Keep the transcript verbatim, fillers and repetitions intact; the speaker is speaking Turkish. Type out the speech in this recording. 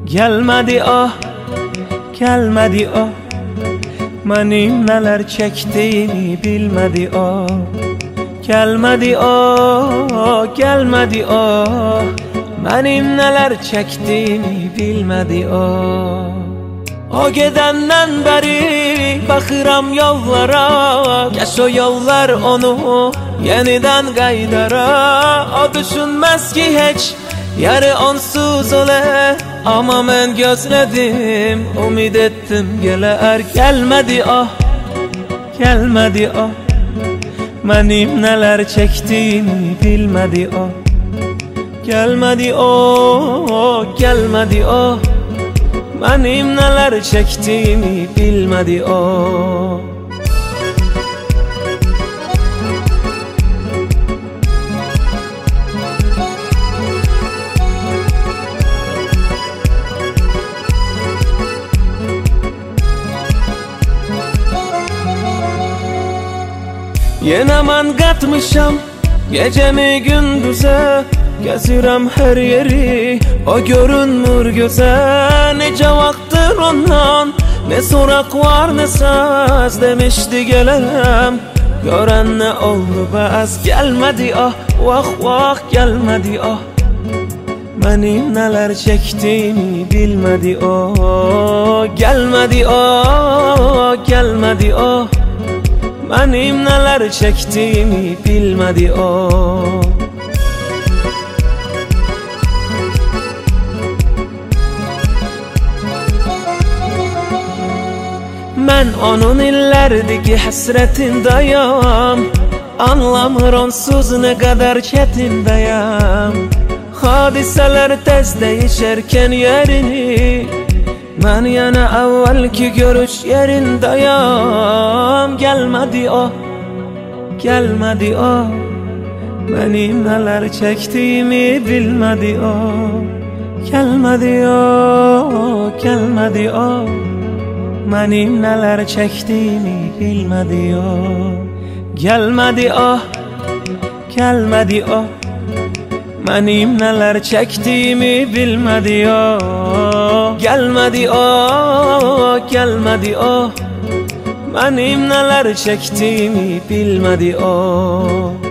Gelmedi ah, gelmedi ah, benim neler çektiğimi bilmedi ah. Gelmedi ah, gelmedi ah, benim neler çektiğimi bilmedi ah. O gedenden beri bakıram yollara, geç o yollar onu yeniden qaydara. O düşünmez ki hiç yarı onsuz ole, ama ben gözledim, umid ettim geler. Gelmedi ah, gelmedi ah, benim neler çektiğimi bilmedi ah. Gelmedi oh, gelmedi oh, benim neler çektiğimi bilmedi oh. Yine ben katmışam gecemi gündüze, gezirem her yeri, o görünmür göze. Nece vakttir ondan, ne sorak var ne söz, demişti gelirim, gören ne oldu bas. Gelmedi ah, vah vah gelmedi ah, benim neler çektiğimi bilmedi oh. Gelmedi ah, gelmedi ah, benim neler çektiğimi bilmedi oh. Ben onun illerdeki hasretindeyim, anlamır onsuz ne kadar çetindeyim. Hadiseler tez değişerken yerini, ben yana evvelki görüş yerindeyim. Gelmedi o, gelmedi o, benim neler çektiğimi bilmedi o. Gelmedi o, gelmedi o, benim neler çektiğimi bilmedi o. Gelmedi ah, gelmedi o, benim neler çektiğimi bilmedi o. Gelmedi o, gelmedi o, benim neler çektiğimi bilmedi o.